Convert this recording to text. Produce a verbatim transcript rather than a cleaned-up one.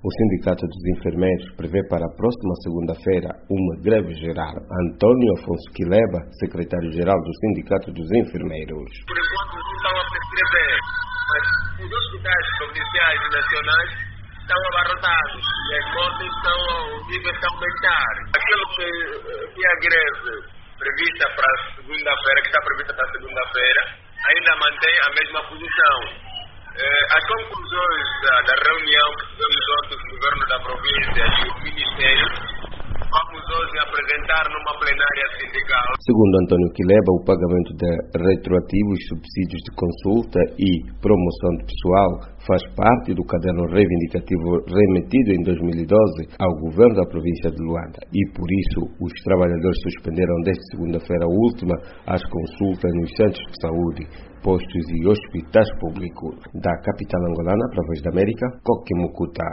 O Sindicato dos Enfermeiros prevê para a próxima segunda-feira uma greve geral. Antônio Afonso Quileba, secretário-geral do Sindicato dos Enfermeiros. Por enquanto não estão a prescrever, mas os hospitais provinciais e nacionais estão abarrotados e as mortes estão ao nível de aumentar. Aquilo que, que a greve prevista para segunda-feira, que está prevista para segunda-feira, ainda mantém a mesma posição. As conclusões da, da reunião que tivemos ontem com o governo da província e o Ministério, vamos hoje apresentar numa plenária sindical. Segundo Antônio Quileba, o pagamento de retroativos, subsídios de consulta e promoção de pessoal faz parte do caderno reivindicativo remetido em dois mil e doze ao governo da província de Luanda e, por isso, os trabalhadores suspenderam desde segunda-feira última as consultas nos centros de saúde, postos e hospitais públicos. Da capital angolana, para a Voz da América, Coque Mucuta.